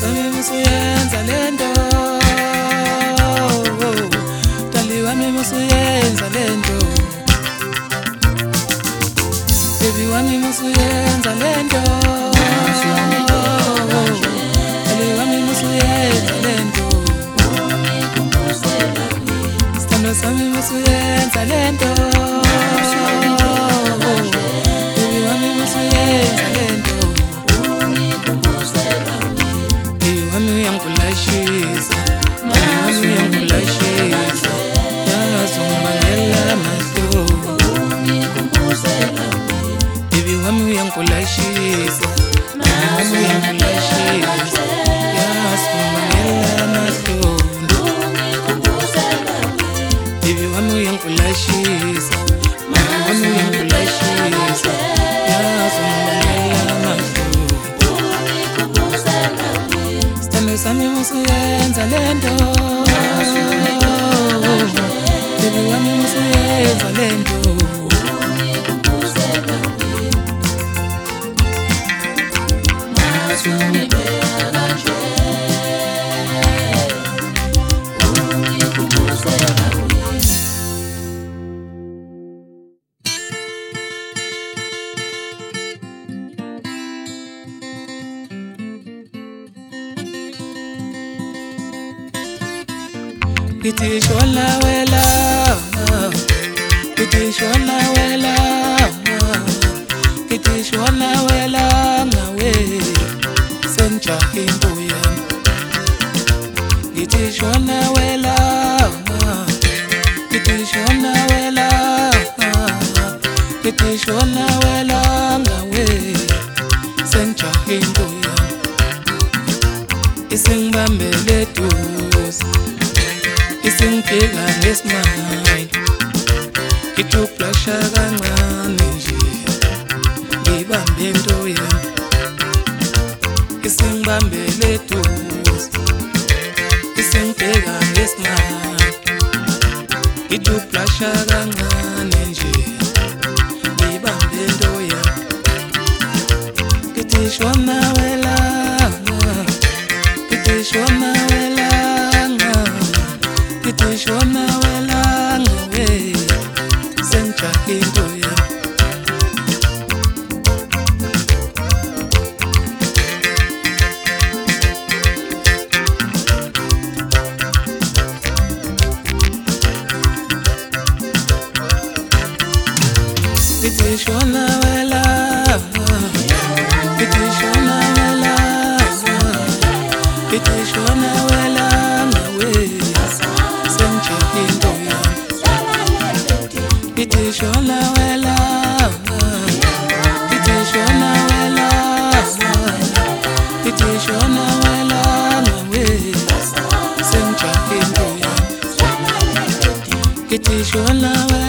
sami musuyenza lento, dali wami musuyenza lento, baby wami musuyenza lento, dali wami musuyenza lento, stando sami musuyenza lento, baby wami musuyenza lento. Wami uyangifulashisa, wami uyangifulashisa, yazongibangela amahlo. Baby wami uyangifulashisa, wami uyangifulashisa, yazongibangela amahlo. Baby wami uyangifulashisa, wami uyangifulashisa, yazongibangela amahlo. Sami musuyenza lento, baby wami musuyenza lento. Kithi shona wela, kithi shona wela, kithi shona wela ngawe senjahe imbuya. Kithi shona wela, kithi shona wela, kithi shona wela ngawe senjahe imbuya. Isingibambele duze, isingibheka ngesimanje, ngitublasha kancane nje, ngibambe into yami. Isingibambele duze, isingibheka ngesimanje, ngitublasha kancane nje, ngibambe into yami. Kithi shona wela, kithi shona wela, kithi shona wela ngawe senjahe into yami. Kithi shona wela, kithi shona wela, kithi shona wela ngawe senjahe into yami. Kithi shona wela, kithi shona wela, kithi shona wela ngawe senjahe into yami. Kithi shona wela.